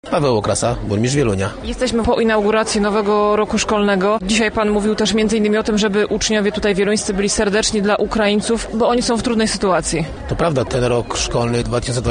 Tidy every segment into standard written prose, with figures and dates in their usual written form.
Paweł Okrasa, burmistrz Wielunia. Jesteśmy po inauguracji nowego roku szkolnego. Dzisiaj pan mówił też m.in. o tym, żeby uczniowie tutaj wieluńscy byli serdeczni dla Ukraińców, bo oni są w trudnej sytuacji. To prawda, ten rok szkolny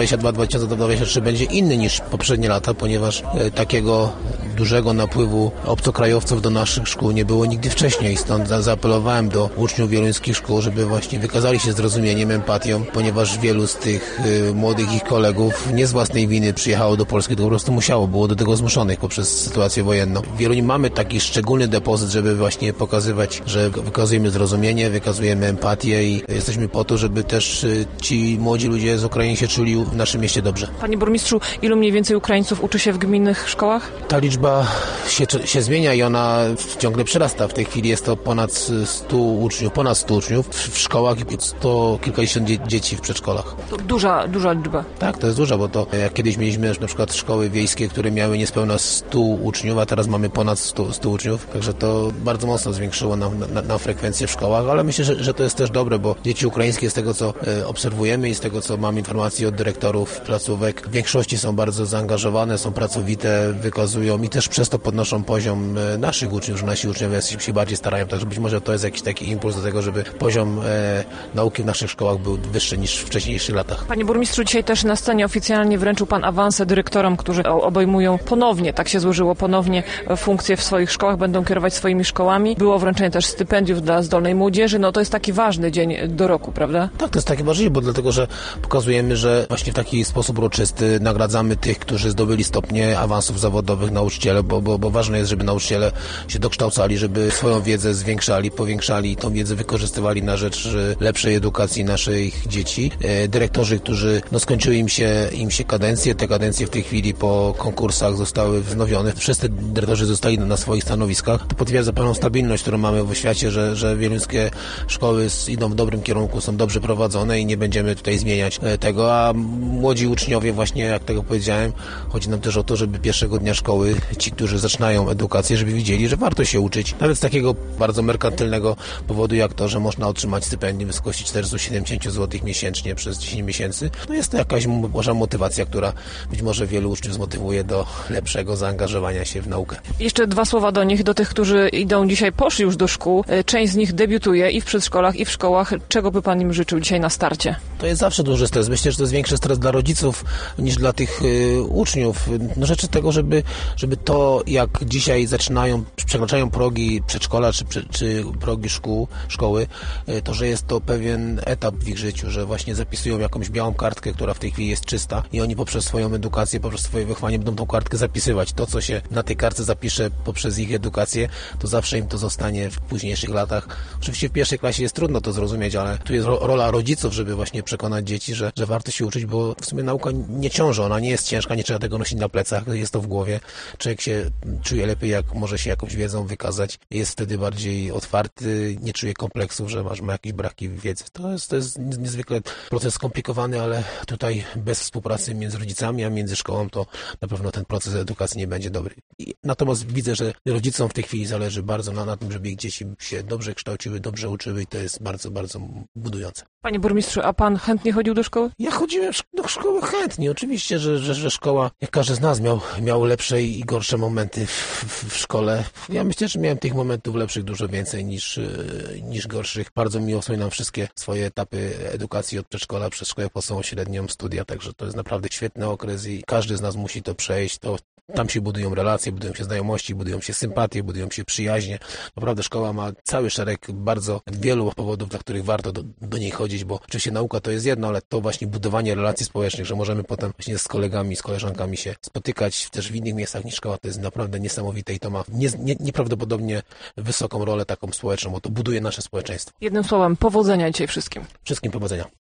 2022-2023 będzie inny niż poprzednie lata, ponieważ takiego dużego napływu obcokrajowców do naszych szkół nie było nigdy wcześniej. Stąd zaapelowałem do uczniów wieluńskich szkół, żeby właśnie wykazali się zrozumieniem, empatią, ponieważ wielu z tych młodych ich kolegów nie z własnej winy przyjechało do Polski, to po prostu było do tego zmuszonych poprzez sytuację wojenną. W Wieluniu mamy taki szczególny depozyt, żeby właśnie pokazywać, że wykazujemy zrozumienie, wykazujemy empatię i jesteśmy po to, żeby też ci młodzi ludzie z Ukrainy się czuli w naszym mieście dobrze. Panie burmistrzu, ilu mniej więcej Ukraińców uczy się w gminnych szkołach? Ta liczba się zmienia i ona ciągle przyrasta. W tej chwili jest to ponad 100 uczniów w szkołach i kilkadziesiąt dzieci w przedszkolach. To duża liczba. Tak, to jest duża, bo to jak kiedyś mieliśmy na przykład szkoły wiejskie, które miały niespełna 100 uczniów, a teraz mamy ponad 100 uczniów, także to bardzo mocno zwiększyło nam frekwencję w szkołach, ale myślę, że to jest też dobre, bo dzieci ukraińskie z tego, co obserwujemy i z tego, co mam informacji od dyrektorów placówek, w większości są bardzo zaangażowane, są pracowite, wykazują i też przez to podnoszą poziom naszych uczniów, że nasi uczniowie się bardziej starają, także być może to jest jakiś taki impuls do tego, żeby poziom nauki w naszych szkołach był wyższy niż w wcześniejszych latach. Panie burmistrzu, dzisiaj też na scenie oficjalnie wręczył pan awanse dyrektorom, którzy obejmują ponownie, tak się złożyło, funkcje w swoich szkołach, będą kierować swoimi szkołami. Było wręczenie też stypendiów dla zdolnej młodzieży. No to jest taki ważny dzień do roku, prawda? Tak, to jest takie ważne, bo dlatego, że pokazujemy, że właśnie w taki sposób uroczysty nagradzamy tych, którzy zdobyli stopnie awansów zawodowych, nauczyciele, bo ważne jest, żeby nauczyciele się dokształcali, żeby swoją wiedzę zwiększali, powiększali i tą wiedzę wykorzystywali na rzecz lepszej edukacji naszych dzieci. Dyrektorzy, którzy skończyły im się kadencje, te kadencje w tej chwili po konkursach zostały wznowione. Wszyscy dyrektorzy zostali na swoich stanowiskach. To potwierdza pewną stabilność, którą mamy w oświacie, że wieluńskie szkoły idą w dobrym kierunku, są dobrze prowadzone i nie będziemy tutaj zmieniać tego, a młodzi uczniowie właśnie, jak tego powiedziałem, chodzi nam też o to, żeby pierwszego dnia szkoły ci, którzy zaczynają edukację, żeby widzieli, że warto się uczyć. Nawet z takiego bardzo merkantylnego powodu, jak to, że można otrzymać stypendium w wysokości 470 zł miesięcznie przez 10 miesięcy. No jest to jakaś może motywacja, która być może wielu uczniów zmotywuje do lepszego zaangażowania się w naukę. Jeszcze 2 słowa do nich, do tych, którzy poszli już do szkół. Część z nich debiutuje i w przedszkolach, i w szkołach. Czego by pan im życzył dzisiaj na starcie? To jest zawsze duży stres. Myślę, że to jest większy stres dla rodziców niż dla tych uczniów. No rzeczy tego, żeby to, jak dzisiaj przekraczają progi przedszkola czy progi szkoły, to, że jest to pewien etap w ich życiu, że właśnie zapisują jakąś białą kartkę, która w tej chwili jest czysta i oni poprzez swoją edukację, poprzez swoje wychowanie będą tą kartkę zapisywać. To, co się na tej kartce zapisze poprzez ich edukację, to zawsze im to zostanie w późniejszych latach. Oczywiście w pierwszej klasie jest trudno to zrozumieć, ale tu jest rola rodziców, żeby właśnie przekonać dzieci, że warto się uczyć, bo w sumie nauka nie ciąży, ona nie jest ciężka, nie trzeba tego nosić na plecach, jest to w głowie. Człowiek się czuje lepiej, jak może się jakąś wiedzą wykazać, jest wtedy bardziej otwarty, nie czuje kompleksów, że ma jakieś braki wiedzy. To jest niezwykle proces skomplikowany, ale tutaj bez współpracy między rodzicami, a między szkołą, to na pewno ten proces edukacji nie będzie dobry. Natomiast widzę, że rodzicom w tej chwili zależy bardzo na tym, żeby ich dzieci się dobrze kształciły, dobrze uczyły i to jest bardzo, bardzo budujące. Panie burmistrzu, a pan chętnie chodził do szkoły? Ja chodziłem do szkoły chętnie. Oczywiście, że szkoła, jak każdy z nas miał lepsze i gorsze momenty w szkole. Ja myślę, że miałem tych momentów lepszych dużo więcej niż gorszych. Bardzo miło wspominam wszystkie swoje etapy edukacji od przedszkola przez szkołę podstawową, średnią, studia, także to jest naprawdę świetny okres i każdy z nas musi to przejść. Tam się budują relacje, budują się znajomości, budują się sympatie, budują się przyjaźnie. Naprawdę szkoła ma cały szereg bardzo wielu powodów, dla których warto do niej chodzić, bo oczywiście nauka to jest jedno, ale to właśnie budowanie relacji społecznych, że możemy potem właśnie z kolegami, z koleżankami się spotykać też w innych miejscach niż szkoła, to jest naprawdę niesamowite i to ma nieprawdopodobnie wysoką rolę taką społeczną, bo to buduje nasze społeczeństwo. Jednym słowem, powodzenia dzisiaj wszystkim. Wszystkim powodzenia.